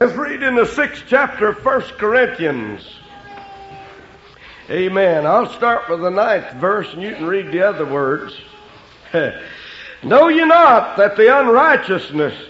Let's read in the 6th chapter of 1 Corinthians. Amen. I'll start with the 9th verse, and you can read the other words. Know ye not that the unrighteous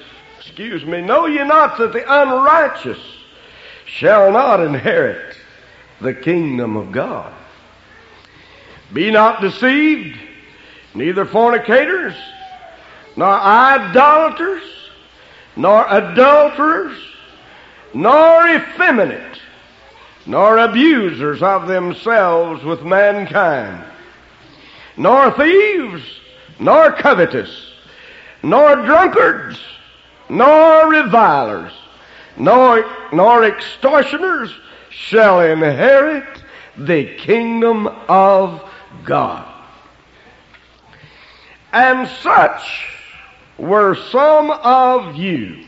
shall not inherit the kingdom of God? Be not deceived, neither fornicators, nor idolaters, nor adulterers, nor effeminate, nor abusers of themselves with mankind, nor thieves, nor covetous, nor drunkards, nor revilers, nor extortioners shall inherit the kingdom of God. And such were some of you.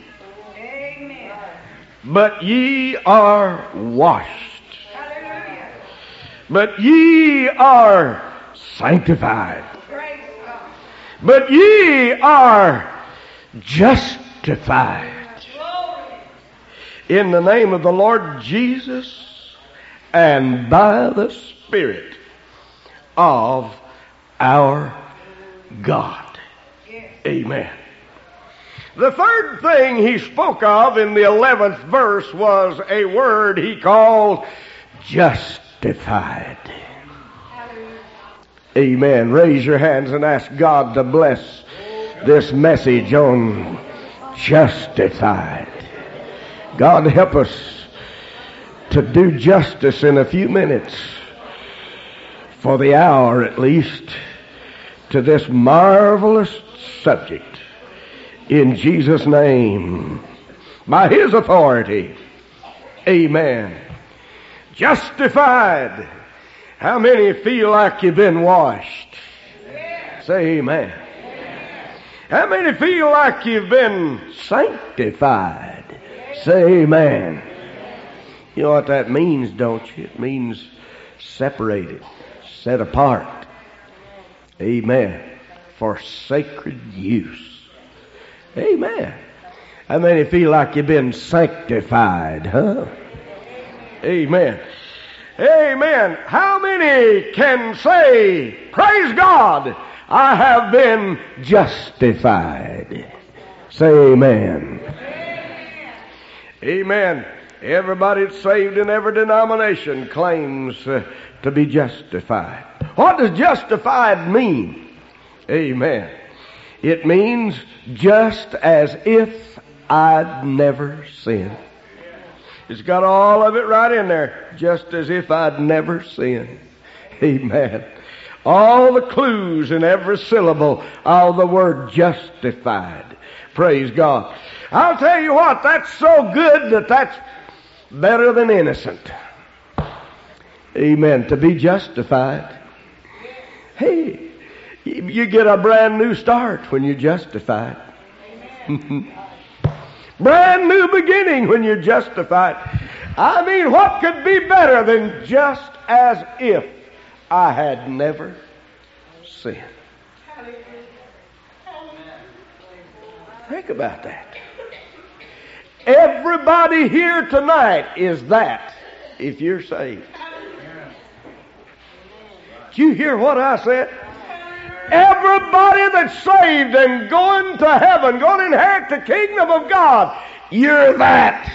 But ye are washed. Hallelujah. But ye are sanctified. But ye are justified in the name of the Lord Jesus and by the Spirit of our God. Amen. The third thing he spoke of in the 11th verse was a word he called justified. Amen. Raise your hands and ask God to bless this message on justified. God help us to do justice in a few minutes, for the hour at least, to this marvelous subject. In Jesus' name, by His authority, amen. Justified. How many feel like you've been washed? Say amen. How many feel like you've been sanctified? Say amen. You know what that means, don't you? It means separated, set apart. Amen. For sacred use. Amen. How many feel like you've been sanctified, huh? Amen. Amen. How many can say, praise God, I have been justified? Say amen. Amen. Everybody that's saved in every denomination claims to be justified. What does justified mean? Amen. It means just as if I'd never sinned. It's got all of it right in there. Just as if I'd never sinned. Amen. All the clues in every syllable of the word justified. Praise God. I'll tell you what, that's so good that's better than innocent. Amen. To be justified. Hey, you get a brand new start when you're justified. Brand new beginning when you're justified. I mean, what could be better than just as if I had never sinned? Think about that. Everybody here tonight is that, if you're saved. Did you hear what I said? Everybody that's saved and going to heaven, going to inherit the kingdom of God, you're that.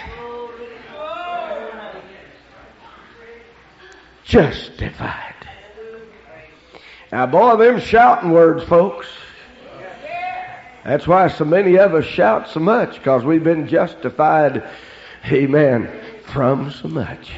Justified. Now, boy, them shouting words, folks. That's why so many of us shout so much, because we've been justified, amen, from so much.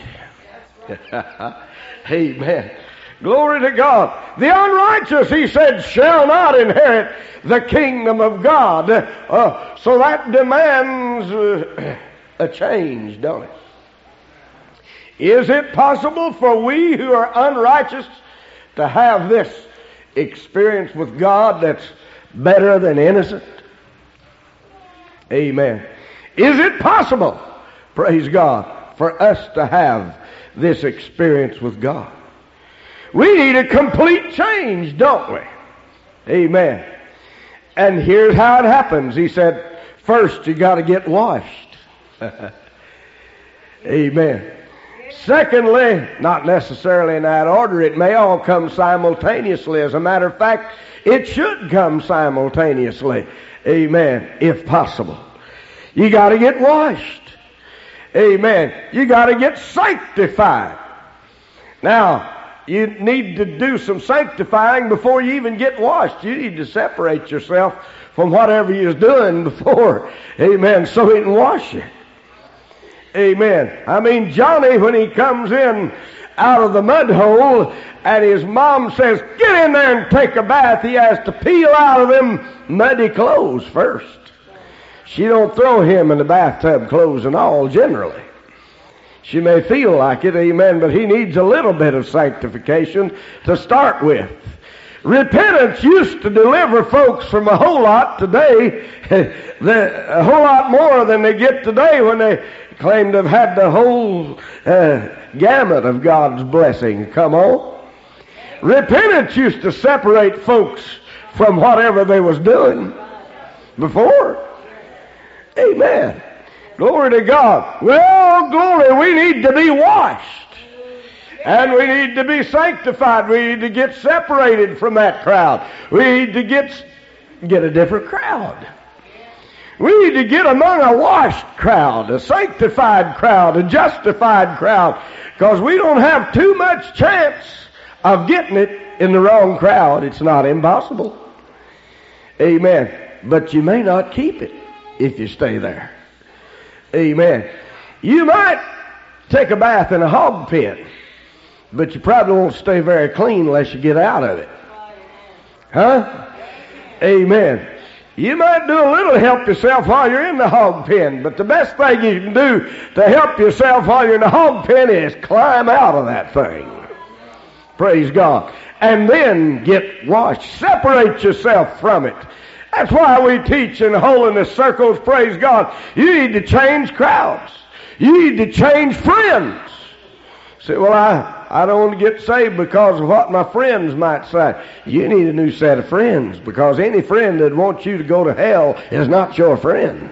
Amen. Glory to God. The unrighteous, he said, shall not inherit the kingdom of God. So that demands a change, don't it? Is it possible for we who are unrighteous to have this experience with God that's better than innocent? Amen. Is it possible, praise God, for us to have this experience with God? We need a complete change, don't we? Amen. And here's how it happens. He said, first you got to get washed. Amen. Secondly, not necessarily in that order, it may all come simultaneously. As a matter of fact, it should come simultaneously. Amen. If possible. You got to get washed. Amen. You got to get sanctified. Now, you need to do some sanctifying before you even get washed. You need to separate yourself from whatever you're doing before. Amen. So he can wash you. Amen. I mean, Johnny, when he comes in out of the mud hole and his mom says, get in there and take a bath, he has to peel out of them muddy clothes first. She don't throw him in the bathtub clothes and all generally. She may feel like it, amen, but he needs a little bit of sanctification to start with. Repentance used to deliver folks from a whole lot today, a whole lot more than they get today when they claim to have had the whole gamut of God's blessing. Come on. Repentance used to separate folks from whatever they was doing before. Amen. Glory to God. Well, glory, we need to be washed. And we need to be sanctified. We need to get separated from that crowd. We need to get a different crowd. We need to get among a washed crowd, a sanctified crowd, a justified crowd, because we don't have too much chance of getting it in the wrong crowd. It's not impossible. Amen. But you may not keep it if you stay there. Amen. You might take a bath in a hog pen, but you probably won't stay very clean unless you get out of it. Huh? Amen. You might do a little to help yourself while you're in the hog pen, but the best thing you can do to help yourself while you're in the hog pen is climb out of that thing. Praise God. And then get washed. Separate yourself from it. That's why we teach in holiness circles, praise God. You need to change crowds. You need to change friends. Say, well, I don't want to get saved because of what my friends might say. You need a new set of friends, because any friend that wants you to go to hell is not your friend.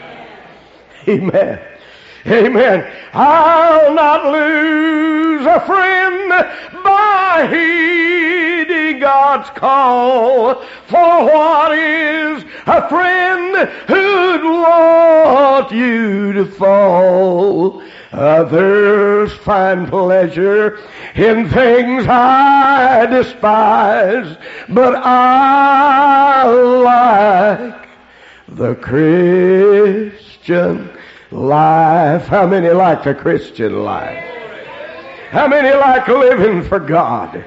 Amen. Amen. I'll not lose a friend by heeding God's call. For what is a friend who'd want you to fall? Others find pleasure in things I despise, but I like the Christian life. How many like the Christian life? How many like living for God?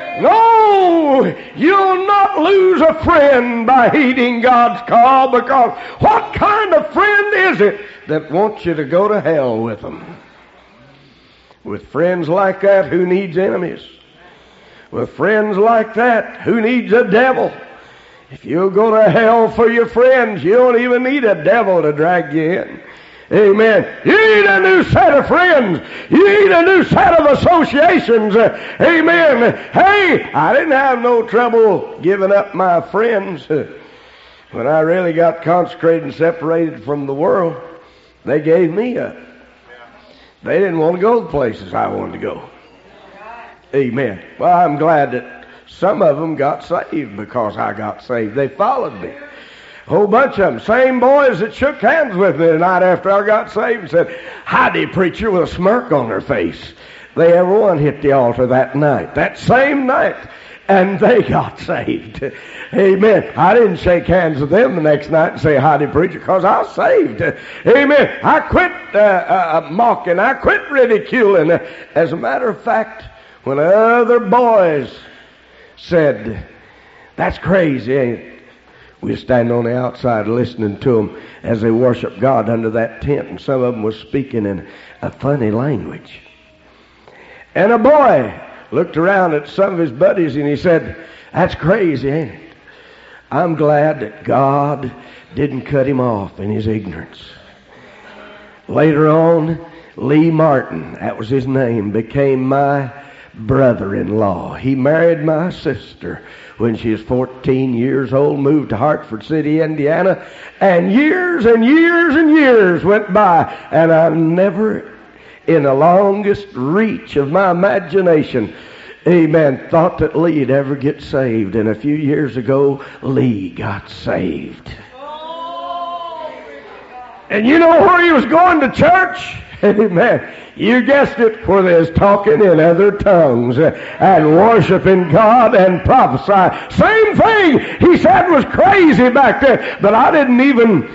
No, you'll not lose a friend by heeding God's call, because what kind of friend is it that wants you to go to hell with them? With friends like that, who needs enemies? With friends like that, who needs a devil? If you'll go to hell for your friends, you don't even need a devil to drag you in. Amen. You need a new set of friends. You need a new set of associations. Amen. Hey, I didn't have no trouble giving up my friends. When I really got consecrated and separated from the world, they gave me up. They didn't want to go the places I wanted to go. Amen. Well, I'm glad that some of them got saved because I got saved. They followed me. A whole bunch of them. Same boys that shook hands with me the night after I got saved and said, "Howdy, preacher," with a smirk on their face. They every one hit the altar that night, that same night, and they got saved. Amen. I didn't shake hands with them the next night and say, "Howdy, preacher," because I was saved. Amen. I quit mocking. I quit ridiculing. As a matter of fact, when other boys said, "That's crazy, ain't it?" We were standing on the outside listening to them as they worshiped God under that tent, and some of them was speaking in a funny language. And a boy looked around at some of his buddies and he said, "That's crazy, ain't it? I'm glad that God didn't cut him off in his ignorance." Later on, Lee Martin, that was his name, became my brother-in-law. He married my sister when she was 14 years old, moved to Hartford City, Indiana, and years and years and years went by, and I never in the longest reach of my imagination, amen, thought that Lee'd ever get saved. And a few years ago, Lee got saved. And you know where he was going to church? Amen. You guessed it, where they was talking in other tongues and worshiping God and prophesying. Same thing he said was crazy back then. But I didn't even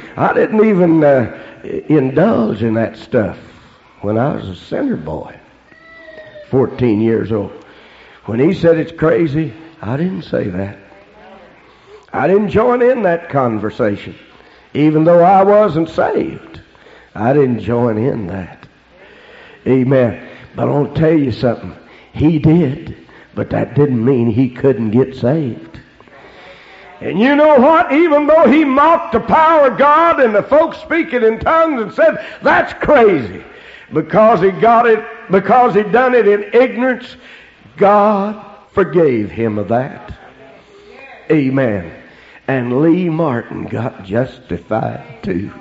indulge in that stuff when I was a center boy, 14 years old. When he said it's crazy, I didn't say that. I didn't join in that conversation. Even though I wasn't saved, I didn't join in that. Amen. But I want to tell you something. He did, but that didn't mean he couldn't get saved. And you know what? Even though he mocked the power of God and the folks speaking in tongues and said, that's crazy, because he got it, because he done it in ignorance, God forgave him of that. Amen. And Lee Martin got justified too.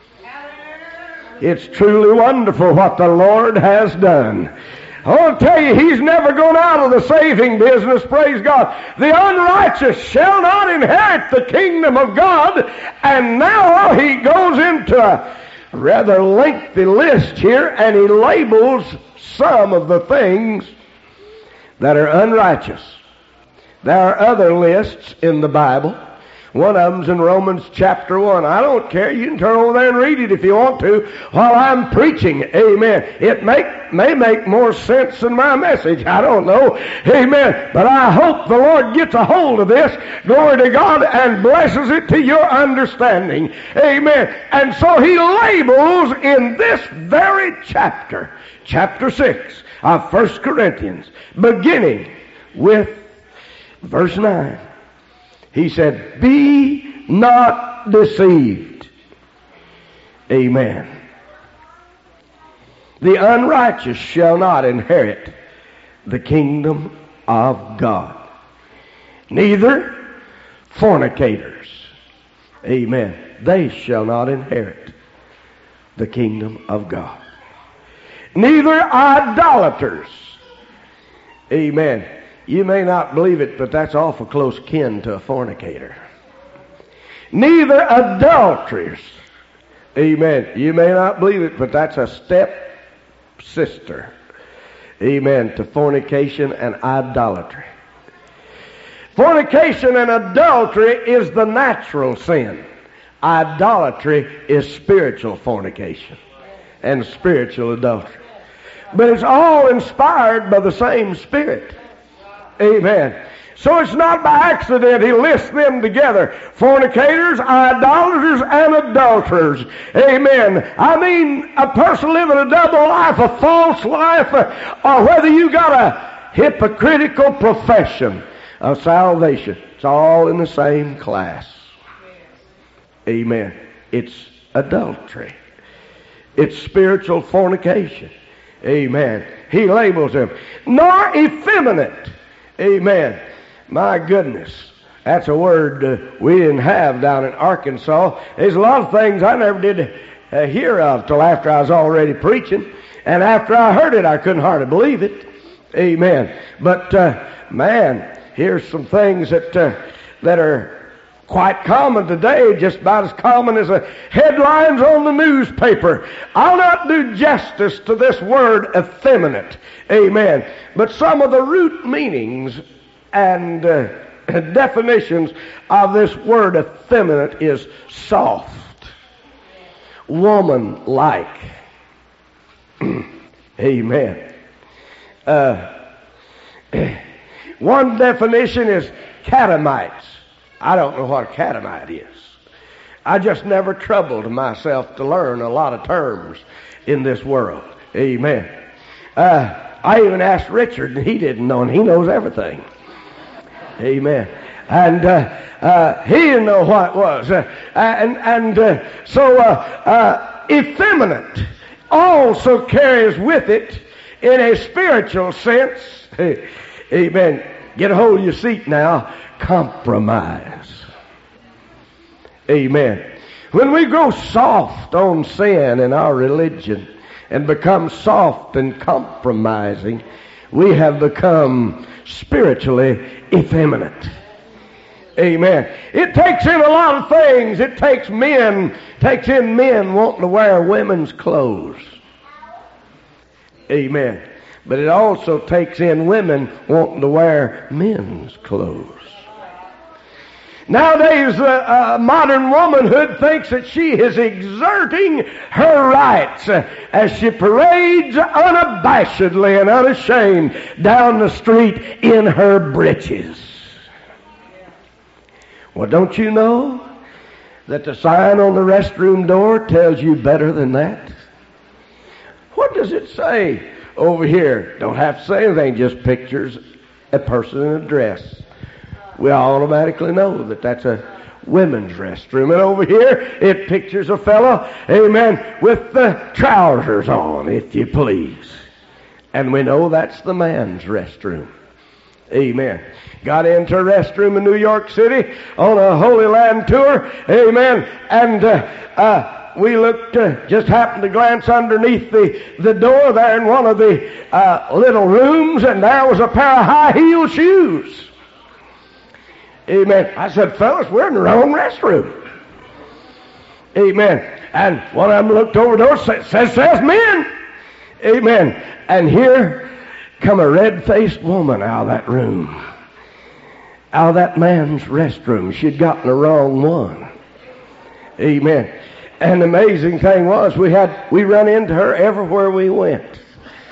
It's truly wonderful what the Lord has done. I want to tell you, he's never gone out of the saving business, praise God. The unrighteous shall not inherit the kingdom of God. And now he goes into a rather lengthy list here, and he labels some of the things that are unrighteous. There are other lists in the Bible. One of them's in Romans chapter 1. I don't care. You can turn over there and read it if you want to while I'm preaching. Amen. It may make more sense than my message. I don't know. Amen. But I hope the Lord gets a hold of this, glory to God, and blesses it to your understanding. Amen. And so he labels in this very chapter, chapter 6 of 1 Corinthians, beginning with verse 9. He said, be not deceived. Amen. The unrighteous shall not inherit the kingdom of God. Neither fornicators. Amen. They shall not inherit the kingdom of God. Neither idolaters. Amen. You may not believe it, but that's awful close kin to a fornicator. Neither adulterers. Amen. You may not believe it, but that's a step sister. Amen. To fornication and idolatry. Fornication and adultery is the natural sin. Idolatry is spiritual fornication and spiritual adultery. But it's all inspired by the same Spirit. Amen. So it's not by accident he lists them together. Fornicators, idolaters, and adulterers. Amen. I mean, a person living a double life, a false life, or whether you got a hypocritical profession of salvation. It's all in the same class. Amen. It's adultery. It's spiritual fornication. Amen. He labels them. Nor effeminate. Amen. My goodness. That's a word we didn't have down in Arkansas. There's a lot of things I never did hear of till after I was already preaching. And after I heard it, I couldn't hardly believe it. Amen. But, man, here's some things that are quite common today, just about as common as the headlines on the newspaper. I'll not do justice to this word effeminate. Amen. But some of the root meanings and definitions of this word effeminate is soft, woman-like. Amen. One definition is catamites. I don't know what a catamite is. I just never troubled myself to learn a lot of terms in this world. Amen. I even asked Richard, and he didn't know, and he knows everything. Amen. And he didn't know what it was. So effeminate also carries with it, in a spiritual sense, amen, get a hold of your seat now, compromise. Amen. When we grow soft on sin in our religion and become soft and compromising, we have become spiritually effeminate. Amen. It takes in a lot of things. It takes in men wanting to wear women's clothes. Amen. But it also takes in women wanting to wear men's clothes. Nowadays, modern womanhood thinks that she is exerting her rights as she parades unabashedly and unashamed down the street in her breeches. Well, don't you know that the sign on the restroom door tells you better than that? What does it say over here? Don't have to say anything, just pictures a person in a dress. We automatically know that that's a women's restroom. And over here, it pictures a fellow, amen, with the trousers on, if you please. And we know that's the man's restroom. Amen. Got into a restroom in New York City on a Holy Land tour. Amen. And we looked, just happened to glance underneath the door there in one of the little rooms, and there was a pair of high-heeled shoes. Amen. I said, fellas, we're in the wrong restroom. Amen. And one of them looked over the door, says men. Amen. And here come a red-faced woman out of that room. Out of that man's restroom. She'd gotten the wrong one. Amen. And the amazing thing was, we run into her everywhere we went.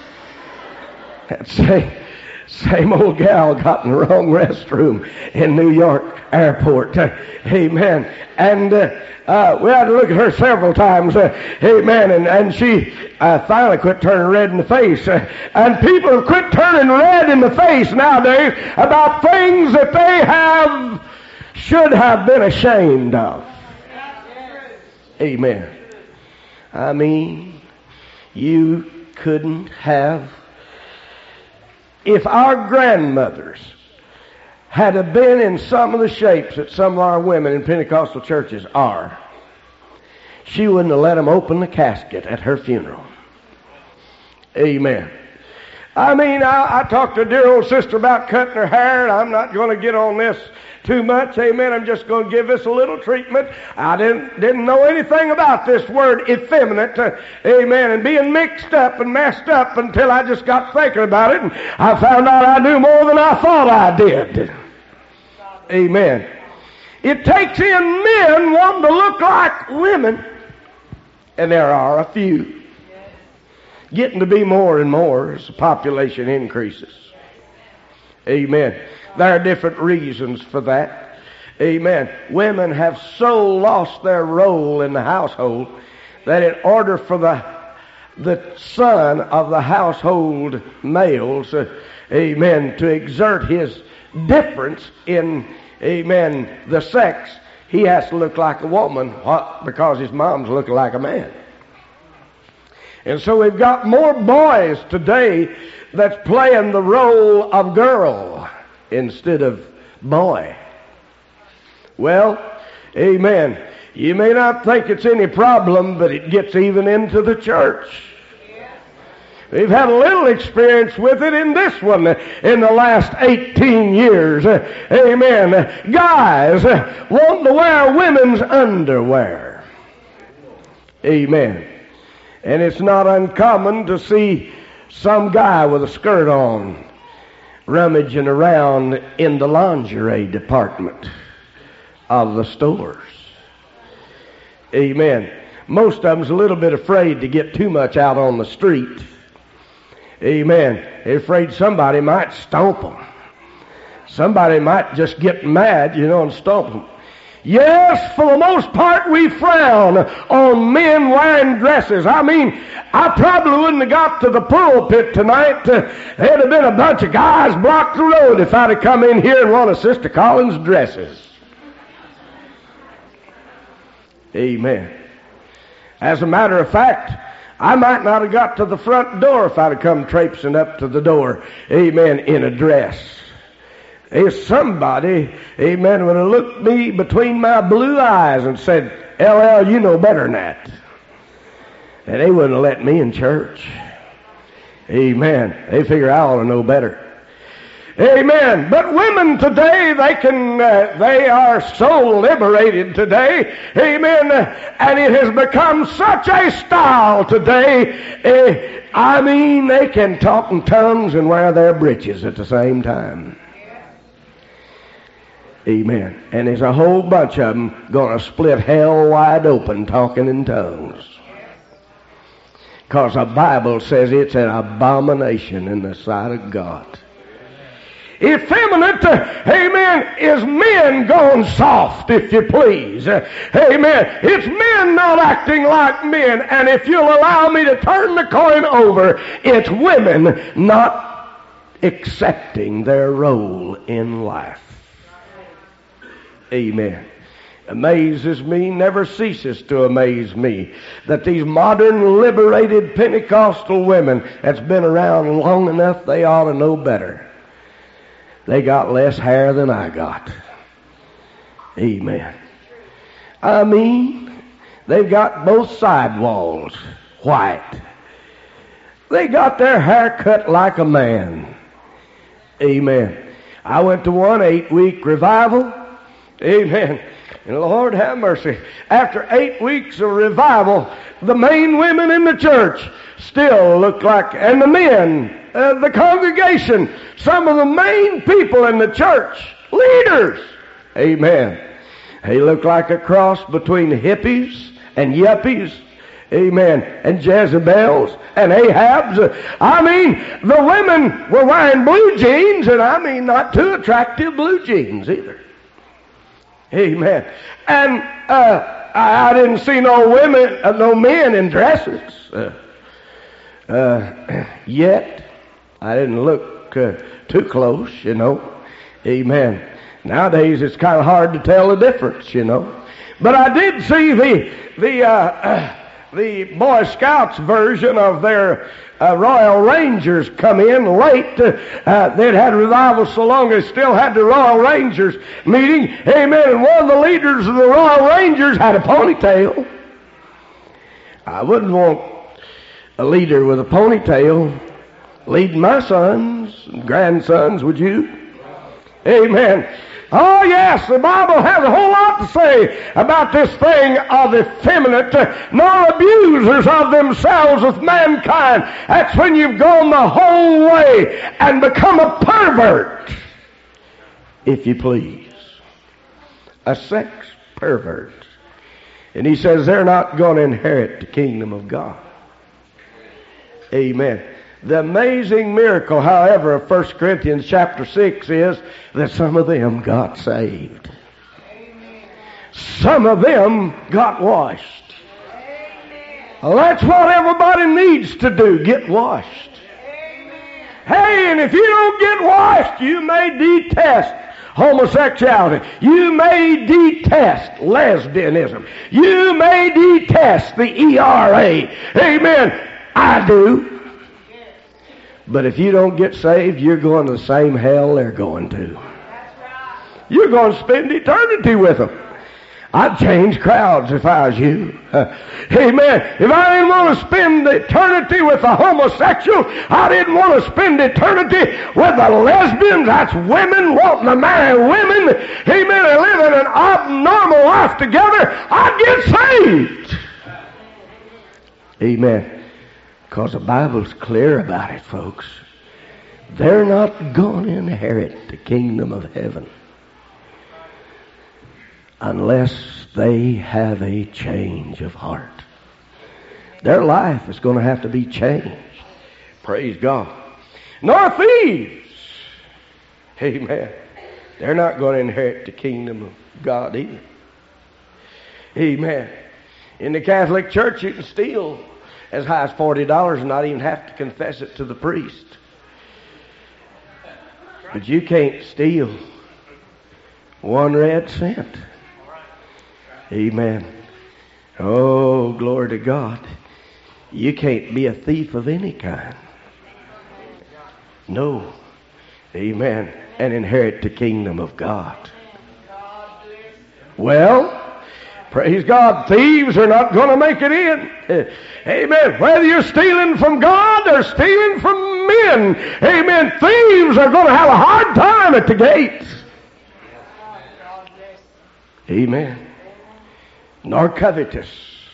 Same old gal got in the wrong restroom in New York airport. Amen. And we had to look at her several times. Amen. And she finally quit turning red in the face. And people have quit turning red in the face nowadays about things that they should have been ashamed of. Amen. I mean, you couldn't have. If our grandmothers had been in some of the shapes that some of our women in Pentecostal churches are, she wouldn't have let them open the casket at her funeral. Amen. I mean, I talked to a dear old sister about cutting her hair, and I'm not going to get on this too much. Amen. I'm just going to give this a little treatment. I didn't know anything about this word effeminate. Amen. And being mixed up and messed up until I just got thinking about it, and I found out I knew more than I thought I did. Amen. It takes in men wanting to look like women, and there are a few. Getting to be more and more as the population increases. Amen. There are different reasons for that. Amen. Women have so lost their role in the household that in order for the son of the household males, amen, to exert his difference in, amen, the sex, he has to look like a woman because his mom's looking like a man. And so we've got more boys today that's playing the role of girl instead of boy. Well, amen. You may not think it's any problem, but it gets even into the church. We've had a little experience with it in this one in the last 18 years. Amen. Guys wanting to wear women's underwear. Amen. And it's not uncommon to see some guy with a skirt on rummaging around in the lingerie department of the stores. Amen. Most of them's a little bit afraid to get too much out on the street. Amen. They're afraid somebody might stomp them. Somebody might just get mad, and stomp them. Yes, for the most part, we frown on men wearing dresses. I mean, I probably wouldn't have got to the pulpit tonight. There'd have been a bunch of guys blocked the road if I'd have come in here in one of Sister Collins' dresses. Amen. As a matter of fact, I might not have got to the front door if I'd have come traipsing up to the door, amen, in a dress. If somebody, amen, would have looked me between my blue eyes and said, LL, you know better than that. And they wouldn't let me in church. Amen. They figure I ought to know better. Amen. But women today, they are so liberated today. Amen. And it has become such a style today. They can talk in tongues and wear their breeches at the same time. Amen. And there's a whole bunch of them going to split hell wide open talking in tongues. Because the Bible says it's an abomination in the sight of God. Effeminate, amen, is men gone soft, if you please. Amen. It's men not acting like men. And if you'll allow me to turn the coin over, it's women not accepting their role in life. Amen. Amazes me, never ceases to amaze me, that these modern liberated Pentecostal women that's been around long enough, they ought to know better. They got less hair than I got. Amen. They've got both sidewalls white. They got their hair cut like a man. Amen. I went to one 8-week revival. Amen. And Lord have mercy. After 8 weeks of revival, the main women in the church still look like, and the men, the congregation, some of the main people in the church, leaders, amen, they look like a cross between hippies and yuppies, amen, and Jezebels and Ahabs. The women were wearing blue jeans, and not too attractive blue jeans either. Amen. And I didn't see no men in dresses yet. I didn't look too close, you know. Amen. Nowadays it's kind of hard to tell the difference, you know. But I did see the Boy Scouts version of their Royal Rangers come in late. They'd had revival so long they still had the Royal Rangers meeting. Amen. And one of the leaders of the Royal Rangers had a ponytail. I wouldn't want a leader with a ponytail leading my sons and grandsons, would you? Amen. Oh, yes, the Bible has a whole lot to say about this thing of effeminate, nor abusers of themselves with mankind. That's when you've gone the whole way and become a pervert, if you please. A sex pervert. And he says they're not going to inherit the kingdom of God. Amen. The amazing miracle, however, of 1 Corinthians chapter 6 is that some of them got saved. Amen. Some of them got washed. Well, that's what everybody needs to do, get washed. Amen. Hey, and if you don't get washed, you may detest homosexuality. You may detest lesbianism. You may detest the ERA. Amen. I do. But if you don't get saved, you're going to the same hell they're going to. That's right. You're going to spend eternity with them. I'd change crowds if I was you. Amen. If I didn't want to spend eternity with a homosexual, I didn't want to spend eternity with the lesbians. That's women wanting to marry women. Amen. And living an abnormal life together. I'd get saved. Amen. Because the Bible's clear about it, folks. They're not going to inherit the kingdom of heaven unless they have a change of heart. Their life is going to have to be changed. Praise God. Nor thieves. Amen. They're not going to inherit the kingdom of God either. Amen. In the Catholic Church, you can steal as high as $40 and not even have to confess it to the priest. But you can't steal 1 red cent. Amen. Oh, glory to God. You can't be a thief of any kind. No. Amen. And inherit the kingdom of God. Well, Praise God. Thieves are not going to make it in. Amen. Whether you're stealing from God or stealing from men, amen, thieves are going to have a hard time at the gates. Amen. Nor covetous.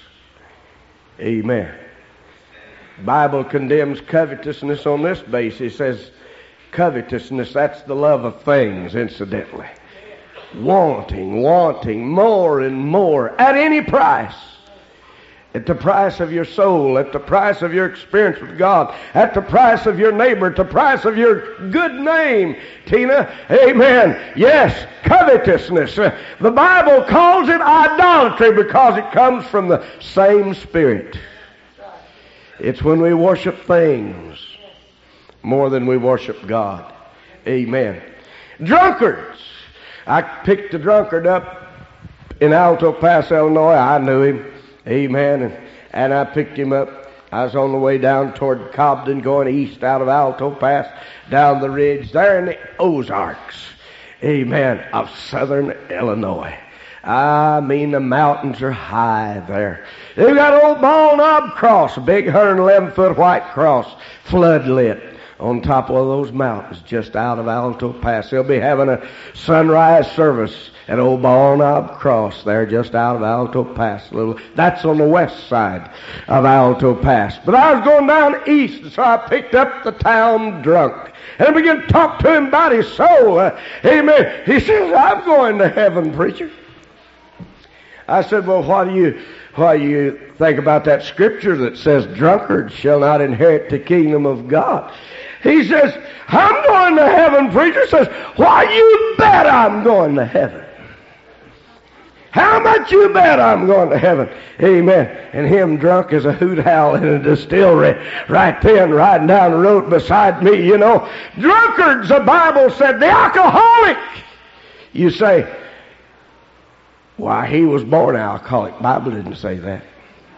Amen. The Bible condemns covetousness on this basis. It says covetousness, that's the love of things, incidentally. Wanting more and more at any price. At the price of your soul, at the price of your experience with God, at the price of your neighbor, at the price of your good name, Tina. Amen. Yes, covetousness. The Bible calls it idolatry because it comes from the same spirit. It's when we worship things more than we worship God. Amen. Drunkards. I picked a drunkard up in Alto Pass, Illinois. I knew him. Amen. And I picked him up. I was on the way down toward Cobden, going east out of Alto Pass, down the ridge there in the Ozarks. Amen. Of southern Illinois. I mean, the mountains are high there. They've got an old ball knob cross, a big 111-foot white cross, floodlit, on top of those mountains just out of Alto Pass. They'll be having a sunrise service at Old Ball Knob Cross there just out of Alto Pass. That's on the west side of Alto Pass. But I was going down east, and so I picked up the town drunk. And I began to talk to him about his soul. Amen. He says, I'm going to heaven, preacher. I said, well, what do you think about that scripture that says drunkards shall not inherit the kingdom of God? He says, I'm going to heaven, preacher. Says, why you bet I'm going to heaven? How much you bet I'm going to heaven? Amen. And him drunk as a hoot owl in a distillery right then, riding down the road beside me, you know. Drunkards, the Bible said, the alcoholic. You say, why, he was born alcoholic. Bible didn't say that.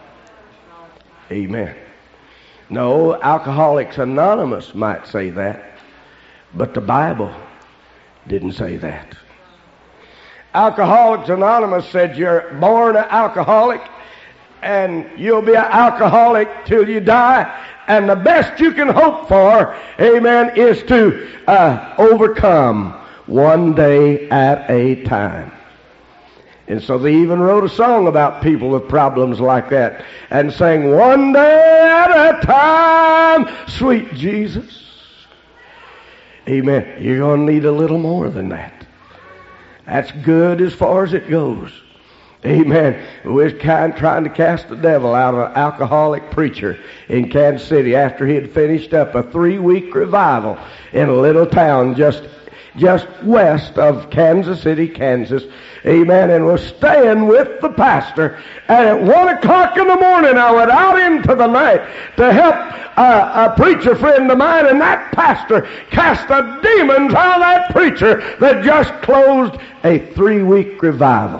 Amen. No, Alcoholics Anonymous might say that, but the Bible didn't say that. Alcoholics Anonymous said you're born an alcoholic and you'll be an alcoholic till you die, and the best you can hope for, amen, is to overcome one day at a time. And so they even wrote a song about people with problems like that and sang, one day at a time, sweet Jesus. Amen. You're going to need a little more than that. That's good as far as it goes. Amen. We're trying to cast the devil out of an alcoholic preacher in Kansas City after he had finished up a 3-week revival in a little town just west of Kansas City, Kansas. Amen. And was staying with the pastor. And at 1 o'clock in the morning, I went out into the night to help a preacher friend of mine, and that pastor cast the demons out of that preacher that just closed a 3-week revival.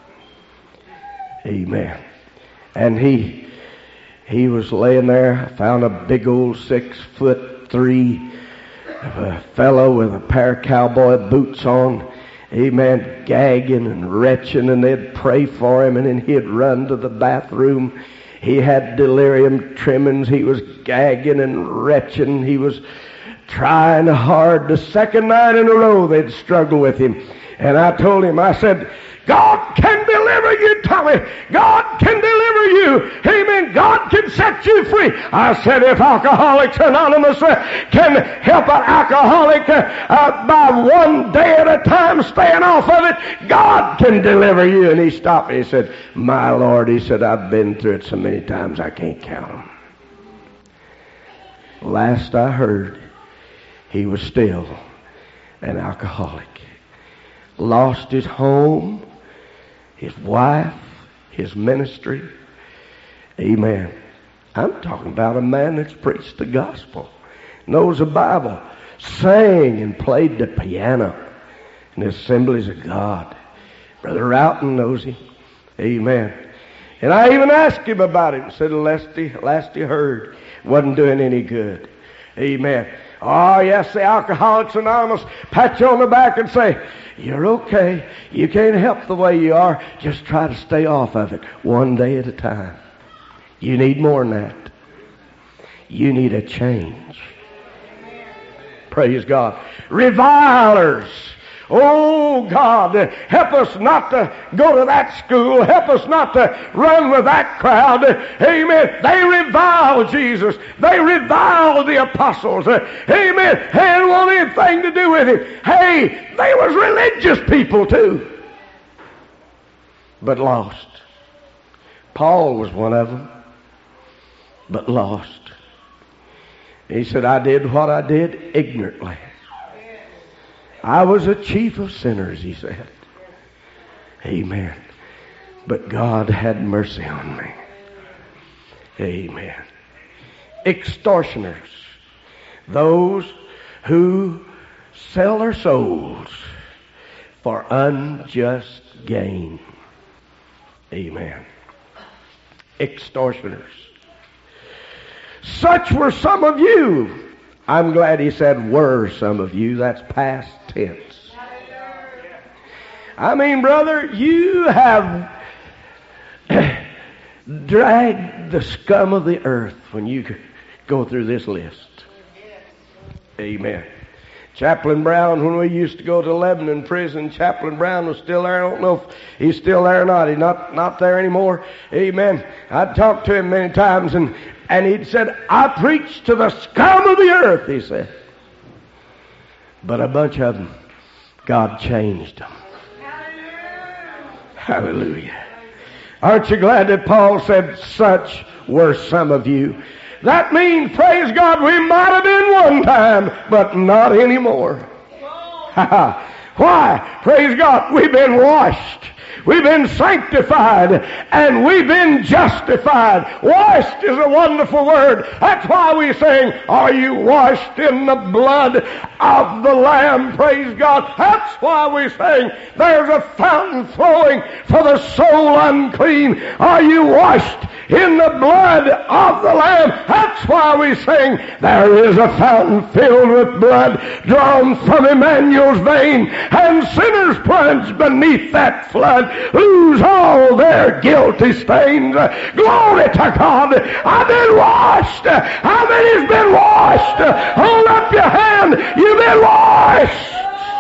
Amen. And he was laying there. I found a big old 6'3" a fellow with a pair of cowboy boots on, amen, gagging and retching, and they'd pray for him, and then he'd run to the bathroom. He had delirium tremens. He was gagging and retching. He was trying hard. The second night in a row they'd struggle with him. And I told him, I said, God can deliver you, Tommy. God can deliver you. Amen. God can set you free. I said, if Alcoholics Anonymous can help an alcoholic by one day at a time staying off of it, God can deliver you. And he stopped me. He said, my Lord, he said, I've been through it so many times I can't count them. Last I heard, he was still an alcoholic. Lost his home, his wife, his ministry. Amen. I'm talking about a man that's preached the gospel, knows the Bible, sang and played the piano in the Assemblies of God. Brother Roughton knows him. Amen. And I even asked him about it and said, last he heard, wasn't doing any good. Amen. Oh, yes, the Alcoholics Anonymous pat you on the back and say, you're okay. You can't help the way you are. Just try to stay off of it one day at a time. You need more than that. You need a change. Praise God. Revilers. Oh, God, help us not to go to that school. Help us not to run with that crowd. Amen. They reviled Jesus. They reviled the apostles. Amen. They didn't want anything to do with him. Hey, they was religious people too, but lost. Paul was one of them, but lost. He said, I did what I did ignorantly. I was a chief of sinners, he said. Amen. But God had mercy on me. Amen. Extortioners. Those who sell their souls for unjust gain. Amen. Extortioners. Such were some of you. I'm glad he said were some of you. That's past tense. I mean, brother, you have dragged the scum of the earth when you go through this list. Amen. Chaplain Brown, when we used to go to Lebanon prison, Chaplain Brown was still there. I don't know if he's still there or not. He's not there anymore. Amen. I'd talked to him many times, and he'd said, I preach to the scum of the earth, he said. But a bunch of them, God changed them. Hallelujah. Aren't you glad that Paul said, such were some of you? That means, praise God, we might have been one time, but not anymore. Why? Praise God, we've been washed. We've been sanctified, and we've been justified. Washed is a wonderful word. That's why we sing, are you washed in the blood of the Lamb? Praise God. That's why we sing, there's a fountain flowing for the soul unclean. Are you washed in the blood of the Lamb? That's why we sing, there is a fountain filled with blood drawn from Emmanuel's vein, and sinners plunge beneath that flood lose all their guilty stains. Glory to God. I've been washed. How many's been washed? Hold up your hand. You've been washed.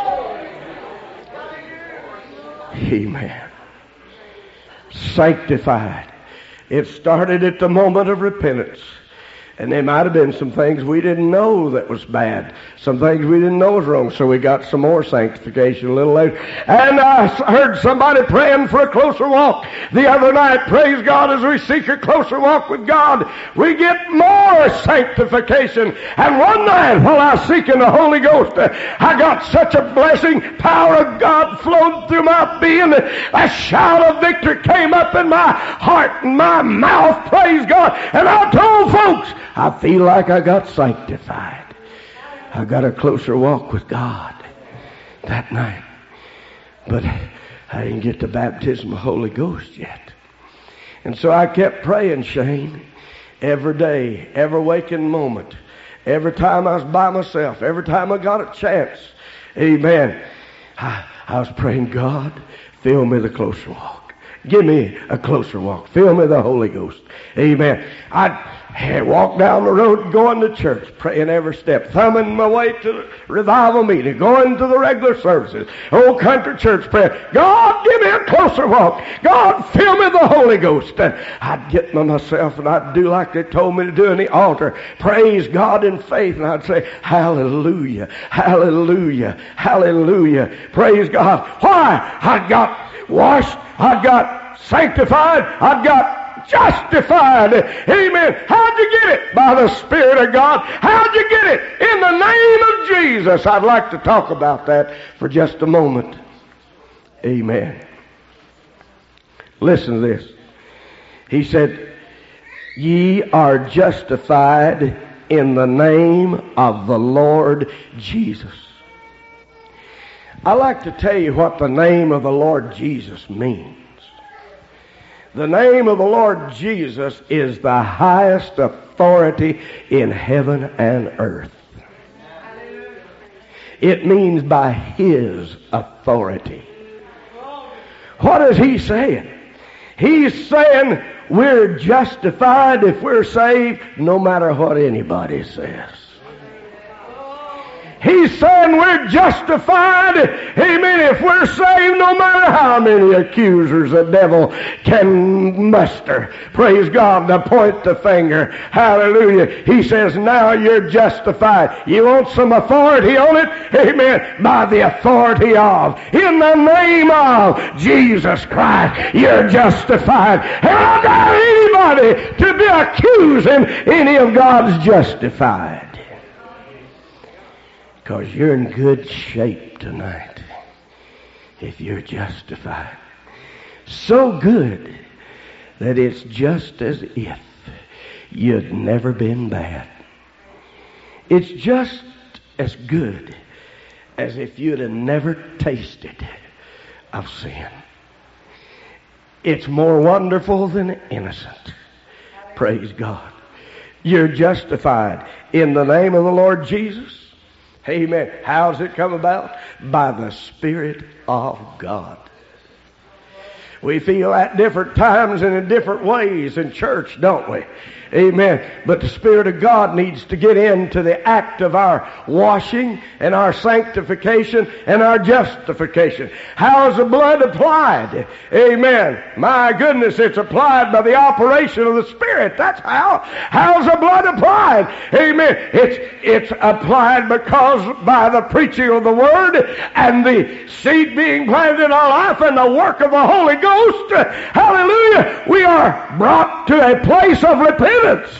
Amen. Sanctified. It started at the moment of repentance. And there might have been some things we didn't know that was bad. Some things we didn't know was wrong. So we got some more sanctification a little later. And I heard somebody praying for a closer walk the other night. Praise God, as we seek a closer walk with God, we get more sanctification. And one night while I was seeking the Holy Ghost, I got such a blessing. Power of God flowed through my being. A shout of victory came up in my heart and my mouth. Praise God. And I told folks, I feel like I got sanctified. I got a closer walk with God that night. But I didn't get the baptism of the Holy Ghost yet. And so I kept praying, Shane, every day, every waking moment, every time I was by myself, every time I got a chance. Amen. I was praying, God, fill me the closer walk. Give me a closer walk. Fill me the Holy Ghost. Amen. I'd walk down the road going to church, praying every step, thumbing my way to the revival meeting, going to the regular services, old country church prayer. God, give me a closer walk. God, fill me the Holy Ghost. And I'd get myself and I'd do like they told me to do in the altar. Praise God in faith. And I'd say, hallelujah, hallelujah, hallelujah. Praise God. Why? I got washed. I got sanctified. I got justified. Amen. How'd you get it? By the Spirit of God. How'd you get it? In the name of Jesus. I'd like to talk about that for just a moment. Amen. Listen to this. He said, ye are justified in the name of the Lord Jesus. I like to tell you what the name of the Lord Jesus means. The name of the Lord Jesus is the highest authority in heaven and earth. It means by His authority. What is He saying? He's saying we're justified if we're saved no matter what anybody says. He's saying we're justified, amen, if we're saved no matter how many accusers the devil can muster. Praise God, to point the finger. Hallelujah. He says now you're justified. You want some authority on it? Amen. By the authority of, in the name of Jesus Christ, you're justified. And I doubt anybody to be accusing any of God's justified. Because you're in good shape tonight if you're justified. So good that it's just as if you'd never been bad. It's just as good as if you'd have never tasted of sin. It's more wonderful than innocent. Praise God. You're justified in the name of the Lord Jesus. Amen. How's it come about? By the Spirit of God. We feel at different times and in different ways in church, don't we? Amen. But the Spirit of God needs to get into the act of our washing and our sanctification and our justification. How's the blood applied? Amen. My goodness, it's applied by the operation of the Spirit. That's how. How's the blood applied? Amen. It's applied because by the preaching of the Word and the seed being planted in our life and the work of the Holy Ghost. Hallelujah. We are brought to a place of repentance.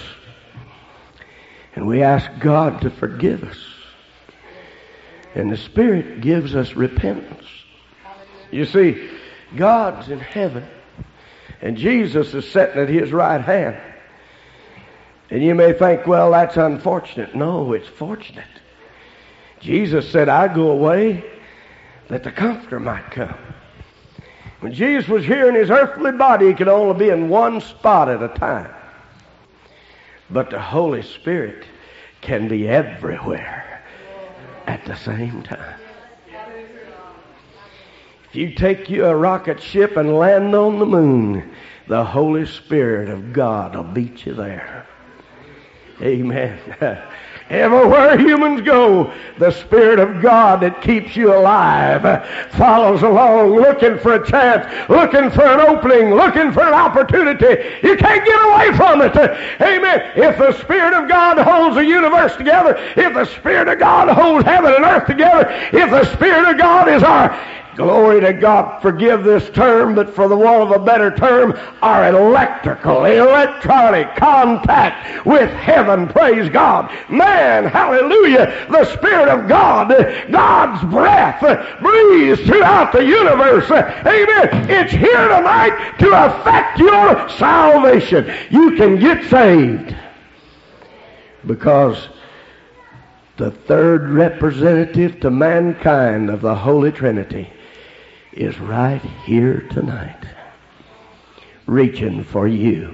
And we ask God to forgive us. And the Spirit gives us repentance. You see, God's in heaven, and Jesus is sitting at His right hand. And you may think, well, that's unfortunate. No, it's fortunate. Jesus said, I go away that the Comforter might come. When Jesus was here in His earthly body, He could only be in one spot at a time. But the Holy Spirit can be everywhere at the same time. If you take you a rocket ship and land on the moon, the Holy Spirit of God will beat you there. Amen. Everywhere humans go, the Spirit of God that keeps you alive follows along, looking for a chance, looking for an opening, looking for an opportunity. You can't get away from it. Amen. If the Spirit of God holds the universe together, if the Spirit of God holds heaven and earth together, if the Spirit of God is our, glory to God, forgive this term, but for the want of a better term, our electronic contact with heaven, praise God. Man, hallelujah, the Spirit of God, God's breath breathes throughout the universe. Amen. It's here tonight to affect your salvation. You can get saved because the third representative to mankind of the Holy Trinity is right here tonight, reaching for you.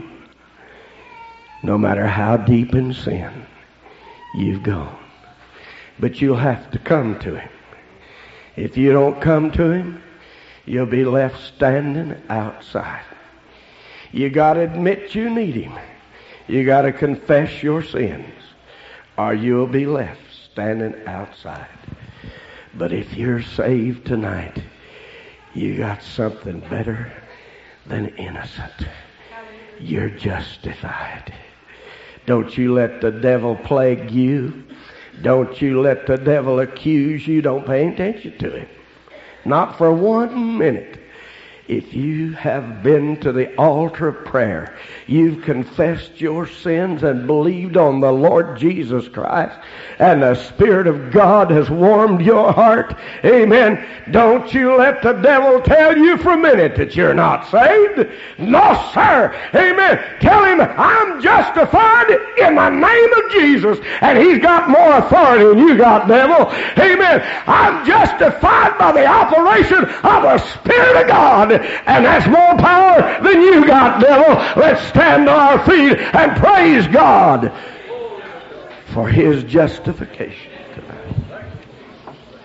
No matter how deep in sin you've gone. But you'll have to come to Him. If you don't come to Him, you'll be left standing outside. You got to admit you need Him. You got to confess your sins, or you'll be left standing outside. But if you're saved tonight, you got something better than innocent. You're justified. Don't you let the devil plague you. Don't you let the devil accuse you. Don't pay attention to him. Not for 1 minute. If you have been to the altar of prayer, you've confessed your sins and believed on the Lord Jesus Christ, and the Spirit of God has warmed your heart, amen, don't you let the devil tell you for a minute that you're not saved. No, sir. Amen. Tell him, I'm justified in the name of Jesus, and He's got more authority than you got, devil. Amen. I'm justified by the operation of the Spirit of God, and that's more power than you got, devil. Let's stand on our feet and praise God for His justification tonight.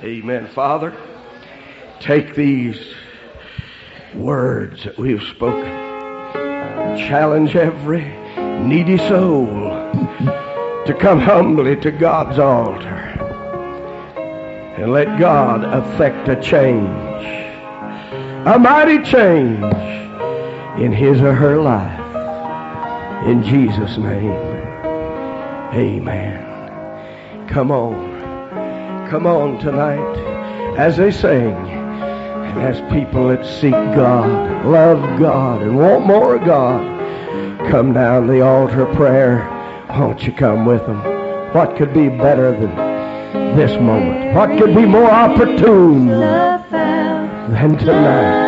Amen. Father, take these words that we've spoken. Challenge every needy soul to come humbly to God's altar and let God effect a change, a mighty change in his or her life. In Jesus' name, amen. Come on tonight as they sing and as people that seek God, love God, and want more of God, come down the altar of prayer. Won't you come with them? What could be better than this moment? What could be more opportune than tonight?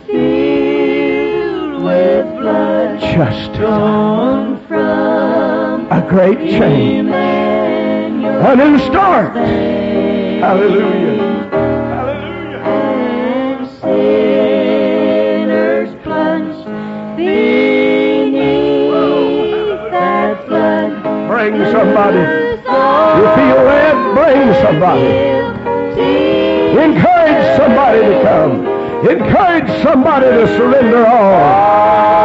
Justified. A great change. A new start. Hallelujah. Hallelujah. And sinners plunged beneath that flood. Bring somebody. You feel led? Bring somebody. Encourage somebody to come. Encourage somebody to surrender all.